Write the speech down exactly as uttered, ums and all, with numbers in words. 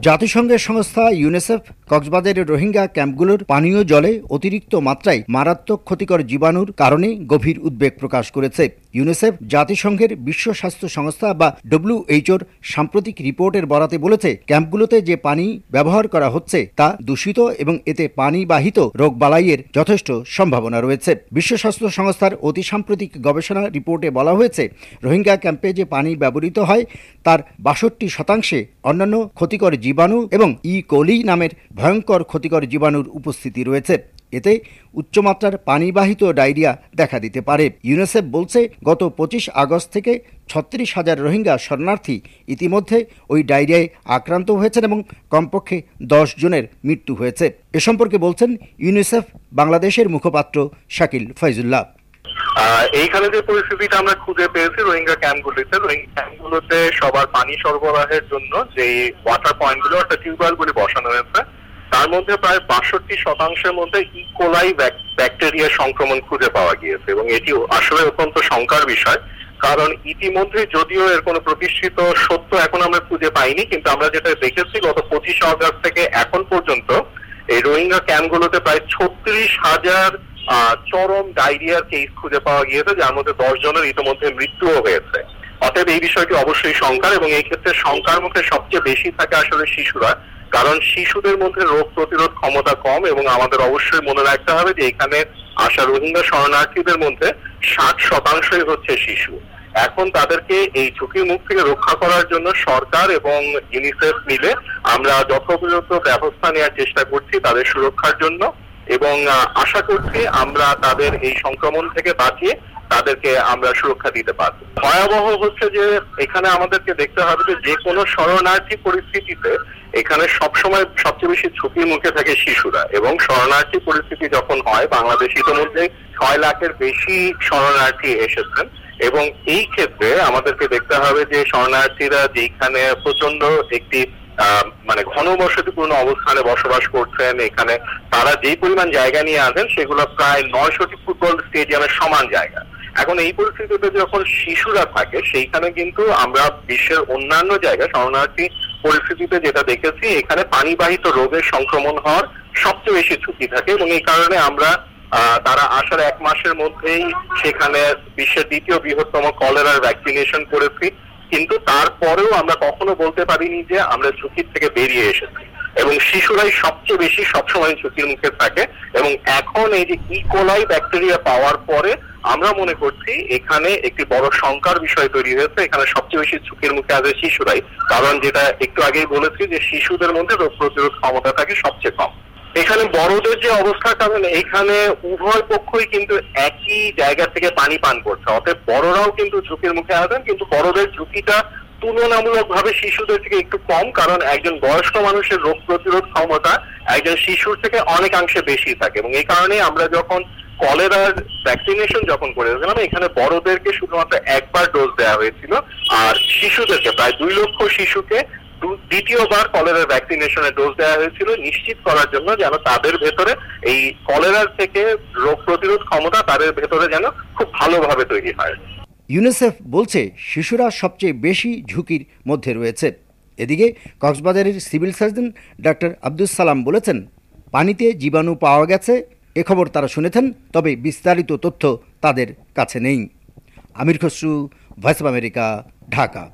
জাতিসংঘের সংস্থা ইউনিসেফ কক্সবাজারের রোহিঙ্গা ক্যাম্পগুলোর পানীয় জলে অতিরিক্ত মাত্রায় মারাত্মক ক্ষতিকর জীবাণুর কারণে গভীর উদ্বেগ প্রকাশ করেছে। ইউনিসেফ জাতিসংঘের বিশ্ব স্বাস্থ্য সংস্থা বা ডব্লিউএইচওর সাম্প্রতিক রিপোর্টের বরাতে বলেছে, ক্যাম্পগুলোতে যে পানি ব্যবহার করা হচ্ছে তা দূষিত এবং এতে পানিবাহিত রোগবালাইয়ের যথেষ্ট সম্ভাবনা রয়েছে। বিশ্ব স্বাস্থ্য সংস্থার অতি সাম্প্রতিক গবেষণা রিপোর্টে বলা হয়েছে, রোহিঙ্গা ক্যাম্পে যে পানি ব্যবহৃত হয় তার বাষট্টি শতাংশে অন্যান্য ক্ষতিকর জীবাণু এবং ই কোলি নামের ভয়ঙ্কর ক্ষতিকর জীবাণুর উপস্থিতি রয়েছে। এতে উচ্চমাত্রার পানিবাহিত ডায়রিয়া দেখা দিতে পারে। ইউনিসেফ বলছে, গত পঁচিশ আগস্ট থেকে ছত্রিশ হাজার রোহিঙ্গা শরণার্থী ইতিমধ্যে ওই ডায়রিয়ায় আক্রান্ত হয়েছেন এবং কমপক্ষে দশ জনের মৃত্যু হয়েছে। এ সম্পর্কে বলছেন ইউনিসেফ বাংলাদেশের মুখপাত্র শাকিল ফয়জুল্লাহ। এইখানে যে পরিস্থিতিটা আমরা খুঁজে পেয়েছি রোহিঙ্গা ক্যাম্পগুলিতে, রোহিঙ্গা ক্যাম্পগুলোতে সবার পানি সরবরাহের জন্য যে ওয়াটার পয়েন্টগুলো অর্থাৎ টিউবওয়েলগুলি বসানো হয়েছে, তার মধ্যে প্রায় বাষট্টি শতাংশের মধ্যে ইকোলাই ব্যাকটেরিয়া সংক্রমণ খুঁজে পাওয়া গিয়েছে এবং এটি আসলে অত্যন্ত শঙ্কার বিষয়। কারণ ইতিমধ্যে যদিও এর কোনো প্রতিষ্ঠিত সত্য এখন আমরা খুঁজে পাইনি, কিন্তু আমরা যেটা দেখেছি গত পঁচিশে আগস্ট থেকে এখন পর্যন্ত এই রোহিঙ্গা ক্যাম্পগুলোতে প্রায় ছত্রিশ হাজার চরম ডায়রিয়ার কেস খুঁজে পাওয়া গিয়েছে, যার মধ্যে দশ জনের ইতিমধ্যে মৃত্যুও হয়েছে। অতএব এই বিষয়টি অবশ্যই শঙ্কার এবং এই ক্ষেত্রে শঙ্কার মুখে সবচেয়ে বেশি থাকে আসলে শিশুরা, কারণ শিশুদের মধ্যে রোগ প্রতিরোধ ক্ষমতা কম এবং আমাদের অবশ্যই মনে রাখতে হবে যে এখানে আসা রোহিঙ্গা শরণার্থীদের মধ্যে ষাট শতাংশই হচ্ছে শিশু। এখন তাদেরকে এই ঝুঁকির মুখ থেকে রক্ষা করার জন্য সরকার এবং ইউনিসেফ মিলে আমরা যথোপযুক্ত ব্যবস্থা নেওয়ার চেষ্টা করছি তাদের সুরক্ষার জন্য এবং আশা করছি আমরা তাদের এই সংক্রমণ থেকে বাঁচিয়ে তাদেরকে আমরা সুরক্ষা দিতে পারবো। ভয়াবহ হচ্ছে যে এখানে আমাদেরকে দেখতে হবে যে যে কোনো শরণার্থী পরিস্থিতিতে এখানে সবসময় সবচেয়ে বেশি ঝুঁকির মুখে থাকে শিশুরা এবং শরণার্থী পরিস্থিতি যখন হয়, বাংলাদেশ ইতিমধ্যে ছয় লাখের বেশি শরণার্থী এসেছেন এবং এই ক্ষেত্রে আমাদেরকে দেখতে হবে যে শরণার্থীরা যেখানে প্রচন্ড একটি মানে ঘনবসতিপূর্ণ অবস্থানে বসবাস করছেন, এখানে তারা যেই পরিমাণ জায়গা নিয়ে আসেন সেগুলো প্রায় নয়শোটি ফুটবল স্টেডিয়ামের সমান জায়গা। এখন এই পরিস্থিতিতে যখন শিশুরা থাকে সেইখানে কিন্তু আমরা বিশ্বের অন্যান্য জায়গায় শরণার্থী পরিস্থিতিতে যেটা দেখেছি, এখানে পানিবাহিত রোগের সংক্রমণ হওয়ার সবচেয়ে বেশি ঝুঁকি থাকে এবং এই কারণে আমরা তারা আসার এক মাসের মধ্যেই সেখানে বিশ্বের দ্বিতীয় বৃহত্তম কলেরার ভ্যাকসিনেশন করেছি, কিন্তু তারপরেও আমরা কখনো বলতে পারিনি যে আমরা ঝুঁকির থেকে বেরিয়ে এসেছি এবং শিশুরাই সবচেয়ে বেশি সবসময় ঝুঁকির মুখে থাকে এবং এখন এই যে ইকোলাই ব্যাকটেরিয়া পাওয়ার পরে আমরা মনে করছি এখানে একটি বড় শঙ্কার বিষয় তৈরি হয়েছে। এখানে সবচেয়ে বেশি ঝুঁকির মুখে আছে শিশুরাই, কারণ যেটা একটু আগেই বলেছি যে শিশুদের মধ্যে রোগ প্রতিরোধ ক্ষমতা থাকে সবচেয়ে কম। এখানে বড়দের যে অবস্থা, কারণ এখানে উভয় পক্ষই কিন্তু একই জায়গা থেকে পানি পান করছে, অতএব বড়রাও কিন্তু ঝুঁকির মুখে আছেন, কিন্তু বড়দের ঝুঁকিটা তুলনামূলক ভাবে শিশুদের থেকে একটু কম, কারণ একজন বয়স্ক মানুষের রোগ প্রতিরোধ ক্ষমতা একজন শিশুর থেকে অনেকাংশে বেশি থাকে এবং এই কারণে আমরা যখন কলেরার ভ্যাকসিনেশন যখন করেছিলাম এখানে বড়দেরকে শুধুমাত্র একবার ডোজ দেওয়া হয়েছিল আর শিশুদেরকে প্রায় দুই লক্ষ শিশুকে দ্বিতীয়বার কলেরার ভ্যাকসিনেশনের ডোজ দেওয়া হয়েছিল, নিশ্চিত করার জন্য যেন তাদের ভেতরে এই কলেরার থেকে রোগ প্রতিরোধ ক্ষমতা তাদের ভেতরে যেন খুব ভালোভাবে তৈরি হয়। ইউনিসেফ বলছে শিশুরা সবচেয়ে বেশি ঝুঁকির মধ্যে রয়েছে। এদিকে কক্সবাজারের civil surgeon doctor Abdus Salam বলেছেন, পানিতে জীবাণু পাওয়া গেছে এ খবর তারা শুনেছেন, তবে বিস্তারিত তথ্য তাদের কাছে নেই। Amir Khasru, voice of America, Dhaka.